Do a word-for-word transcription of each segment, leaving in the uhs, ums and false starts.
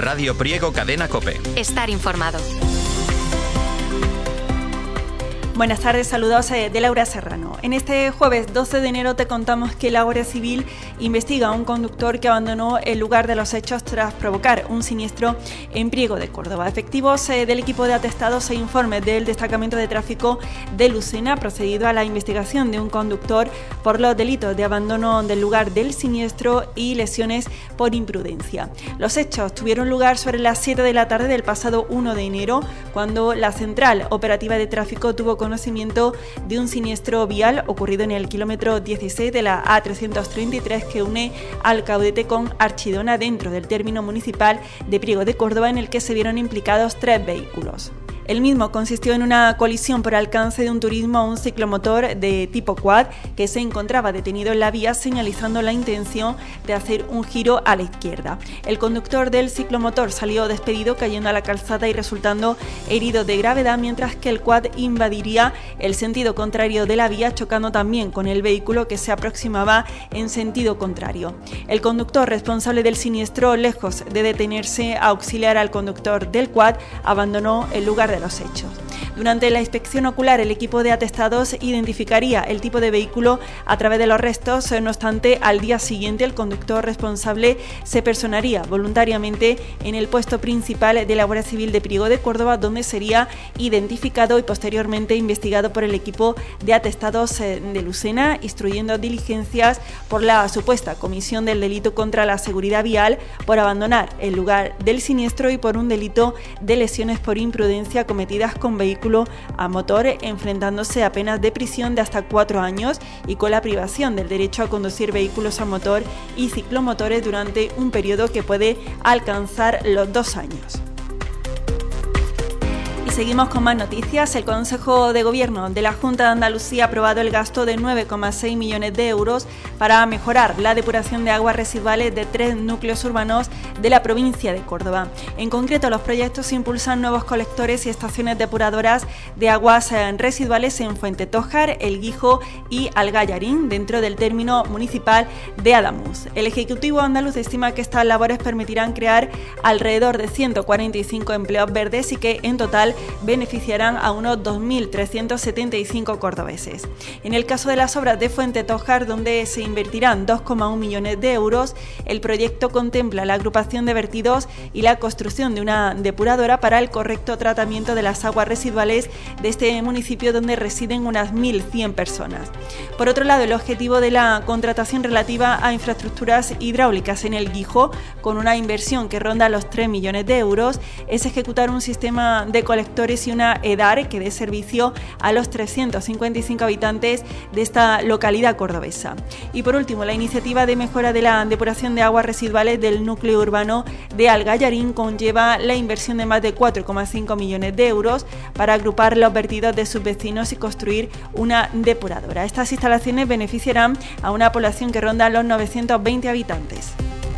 Radio Priego Cadena COPE. Estar informado. Buenas tardes, saludos de Laura Serrano. En este jueves doce de enero te contamos que la Guardia Civil investiga a un conductor que abandonó el lugar de los hechos tras provocar un siniestro en Priego de Córdoba. Efectivos del equipo de atestados e informes del Destacamento de Tráfico de Lucena ha procedido a la investigación de un conductor por los delitos de abandono del lugar del siniestro y lesiones por imprudencia. Los hechos tuvieron lugar sobre las siete de la tarde del pasado uno de enero, cuando la Central Operativa de Tráfico tuvo conocimiento de un siniestro vial ocurrido en el kilómetro dieciséis de la A trescientos treinta y tres que une Alcaudete con Archidona dentro del término municipal de Priego de Córdoba, en el que se vieron implicados tres vehículos. El mismo consistió en una colisión por alcance de un turismo a un ciclomotor de tipo quad que se encontraba detenido en la vía, señalizando la intención de hacer un giro a la izquierda. El conductor del ciclomotor salió despedido, cayendo a la calzada y resultando herido de gravedad, mientras que el quad invadiría el sentido contrario de la vía, chocando también con el vehículo que se aproximaba en sentido contrario. El conductor responsable del siniestro, lejos de detenerse a auxiliar al conductor del quad, abandonó el lugar de los hechos. Durante la inspección ocular, el equipo de atestados identificaría el tipo de vehículo a través de los restos. No obstante, al día siguiente el conductor responsable se personaría voluntariamente en el puesto principal de la Guardia Civil de Priego de Córdoba, donde sería identificado y posteriormente investigado por el equipo de atestados de Lucena, instruyendo diligencias por la supuesta comisión del delito contra la seguridad vial, por abandonar el lugar del siniestro y por un delito de lesiones por imprudencia cometidas con vehículo a motor, enfrentándose a penas de prisión de hasta cuatro años y con la privación del derecho a conducir vehículos a motor y ciclomotores durante un periodo que puede alcanzar los dos años. Seguimos con más noticias. El Consejo de Gobierno de la Junta de Andalucía ha aprobado el gasto de nueve coma seis millones de euros para mejorar la depuración de aguas residuales de tres núcleos urbanos de la provincia de Córdoba. En concreto, los proyectos impulsan nuevos colectores y estaciones depuradoras de aguas residuales en Fuentetójar, El Guijo y Algallarín, dentro del término municipal de Adamuz. El Ejecutivo andaluz estima que estas labores permitirán crear alrededor de ciento cuarenta y cinco empleos verdes y que, en total, beneficiarán a unos dos mil trescientos setenta y cinco cordobeses. En el caso de las obras de Fuentetójar, donde se invertirán dos coma uno millones de euros, el proyecto contempla la agrupación de vertidos y la construcción de una depuradora para el correcto tratamiento de las aguas residuales de este municipio, donde residen unas mil cien personas. Por otro lado, el objetivo de la contratación relativa a infraestructuras hidráulicas en El Guijo, con una inversión que ronda los tres millones de euros, es ejecutar un sistema de colectores y una EDAR que dé servicio a los trescientos cincuenta y cinco habitantes de esta localidad cordobesa. Y por último, la iniciativa de mejora de la depuración de aguas residuales del núcleo urbano de Algallarín conlleva la inversión de más de cuatro coma cinco millones de euros para agrupar los vertidos de sus vecinos y construir una depuradora. Estas instalaciones beneficiarán a una población que ronda los novecientos veinte habitantes.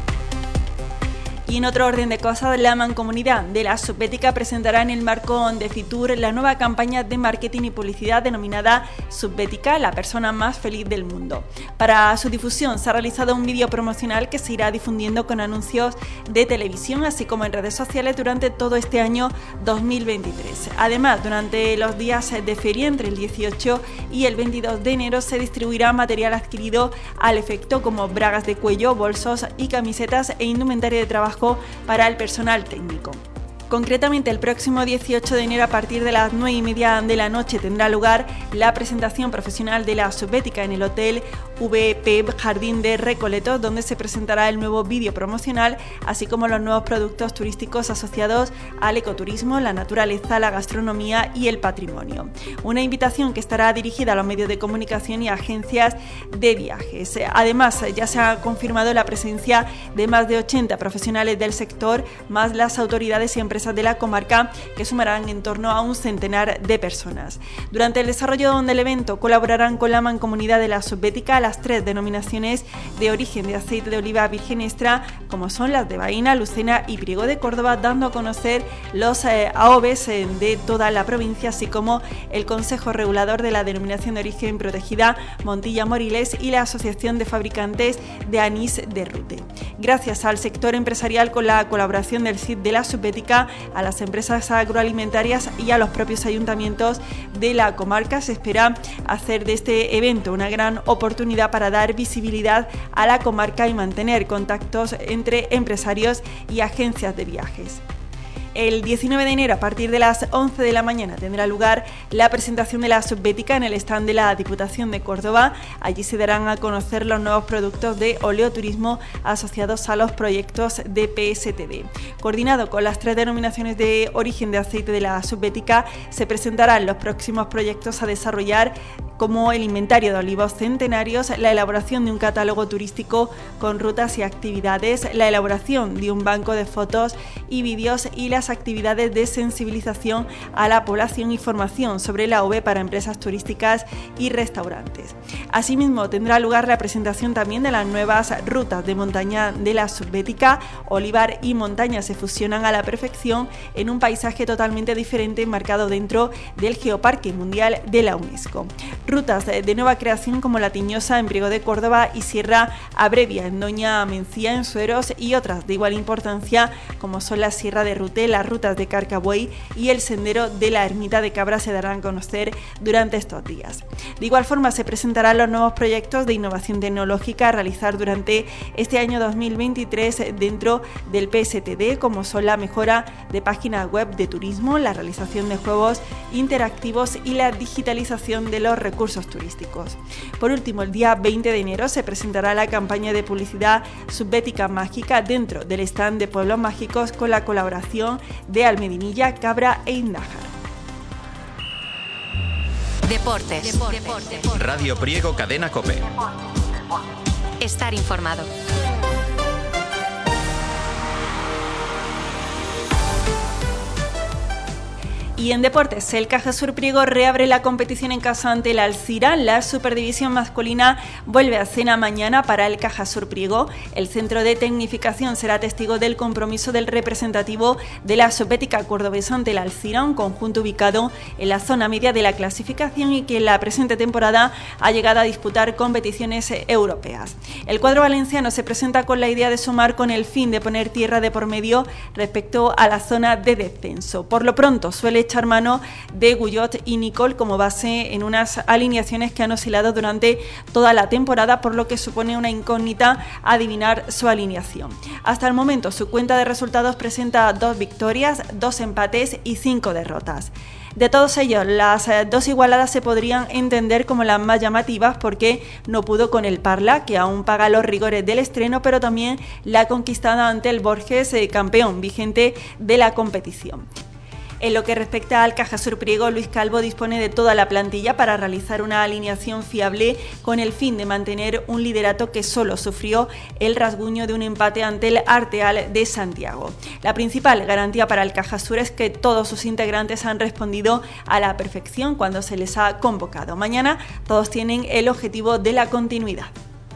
Y en otro orden de cosas, la Mancomunidad de la Subbética presentará en el marco de Fitur la nueva campaña de marketing y publicidad denominada Subbética, la persona más feliz del mundo. Para su difusión se ha realizado un vídeo promocional que se irá difundiendo con anuncios de televisión, así como en redes sociales durante todo este año dos mil veintitrés. Además, durante los días de feria, entre el dieciocho y el veintidós de enero, se distribuirá material adquirido al efecto, como bragas de cuello, bolsos y camisetas e indumentaria de trabajo para el personal técnico. Concretamente, el próximo dieciocho de enero, a partir de las nueve y media de la noche, tendrá lugar la presentación profesional de la Subbética en el Hotel V P Jardín de Recoletos, donde se presentará el nuevo vídeo promocional, así como los nuevos productos turísticos asociados al ecoturismo, la naturaleza, la gastronomía y el patrimonio. Una invitación que estará dirigida a los medios de comunicación y agencias de viajes. Además, ya se ha confirmado la presencia de más de ochenta profesionales del sector, más las autoridades y empresas de la comarca, que sumarán en torno a un centenar de personas. Durante el desarrollo del evento colaborarán con la Mancomunidad de la Subbética, las tres denominaciones de origen de aceite de oliva virgen extra, como son las de Baena, Lucena y Priego de Córdoba, dando a conocer los eh, A O Vs eh, de toda la provincia, así como el Consejo Regulador de la Denominación de Origen Protegida Montilla Moriles y la Asociación de Fabricantes de Anís de Rute. Gracias al sector empresarial, con la colaboración del C I D de la Subbética, a las empresas agroalimentarias y a los propios ayuntamientos de la comarca, se espera hacer de este evento una gran oportunidad para dar visibilidad a la comarca y mantener contactos entre empresarios y agencias de viajes. El diecinueve de enero, a partir de las once de la mañana, tendrá lugar la presentación de la Subbética en el stand de la Diputación de Córdoba. Allí se darán a conocer los nuevos productos de oleoturismo asociados a los proyectos de P S T D. Coordinado con las tres denominaciones de origen de aceite de la Subbética, se presentarán los próximos proyectos a desarrollar, como el inventario de olivos centenarios, la elaboración de un catálogo turístico con rutas y actividades, la elaboración de un banco de fotos y vídeos y las actividades de sensibilización a la población y formación sobre la uve para empresas turísticas y restaurantes. Asimismo, tendrá lugar la presentación también de las nuevas rutas de montaña de la Subbética. Olivar y montaña se fusionan a la perfección en un paisaje totalmente diferente enmarcado dentro del Geoparque Mundial de la UNESCO. Rutas de nueva creación como la Tiñosa en Priego de Córdoba y Sierra Abrevia en Doña Mencía en Sueros, y otras de igual importancia como son la Sierra de Rute, las rutas de Carcabuey y el Sendero de la Ermita de Cabra se darán a conocer durante estos días. De igual forma, se presentarán los nuevos proyectos de innovación tecnológica a realizar durante este año dos mil veintitrés dentro del P S T D, como son la mejora de páginas web de turismo, la realización de juegos interactivos y la digitalización de los recursos turísticos. Por último, el día veinte de enero se presentará la campaña de publicidad Subbética Mágica dentro del stand de Pueblos Mágicos, con la colaboración de Almedinilla, Cabra e Indájar. Deportes. Deportes. Deportes. Radio Priego Cadena COPE. Estar informado. Y en deportes, el Cajasur Priego reabre la competición en casa ante el Alcira. La Superdivisión masculina vuelve a cena mañana para el Cajasur Priego. El centro de tecnificación será testigo del compromiso del representativo de la Subbética cordobesa ante el Alcira, un conjunto ubicado en la zona media de la clasificación y que en la presente temporada ha llegado a disputar competiciones europeas. El cuadro valenciano se presenta con la idea de sumar con el fin de poner tierra de por medio respecto a la zona de descenso. Por lo pronto, suele echar mano de Guyot y Nicole como base en unas alineaciones que han oscilado durante toda la temporada, por lo que supone una incógnita adivinar su alineación. Hasta el momento, su cuenta de resultados presenta dos victorias, dos empates y cinco derrotas. De todos ellos, las dos igualadas se podrían entender como las más llamativas porque no pudo con el Parla, que aún paga los rigores del estreno, pero también la conquistada ante el Borges, campeón vigente de la competición. En lo que respecta al Cajasur Priego, Luis Calvo dispone de toda la plantilla para realizar una alineación fiable con el fin de mantener un liderato que solo sufrió el rasguño de un empate ante el Arteal de Santiago. La principal garantía para el Cajasur es que todos sus integrantes han respondido a la perfección cuando se les ha convocado. Mañana todos tienen el objetivo de la continuidad.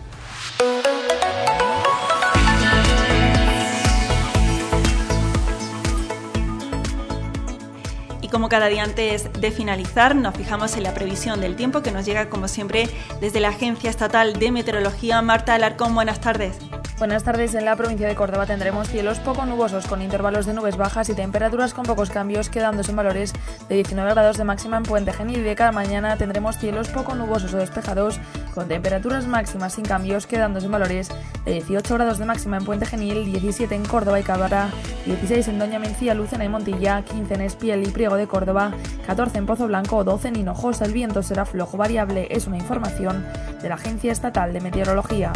Y como cada día antes de finalizar, nos fijamos en la previsión del tiempo que nos llega, como siempre, desde la Agencia Estatal de Meteorología. Marta Alarcón, buenas tardes. Buenas tardes. En la provincia de Córdoba tendremos cielos poco nubosos con intervalos de nubes bajas y temperaturas con pocos cambios, quedándose en valores de diecinueve grados de máxima en Puente Genil. De cada mañana tendremos cielos poco nubosos o despejados con temperaturas máximas sin cambios, quedándose en valores de dieciocho grados de máxima en Puente Genil, diecisiete en Córdoba y Cabra, dieciséis en Doña Mencía, Lucena y Montilla, quince en Espiel y Priego de Córdoba, catorce en Pozo Blanco, doce en Hinojosa. El viento será flojo variable. Es una información de la Agencia Estatal de Meteorología.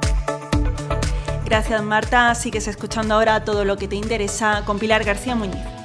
Gracias, Marta. Sigues escuchando ahora todo lo que te interesa con Pilar García Muñiz.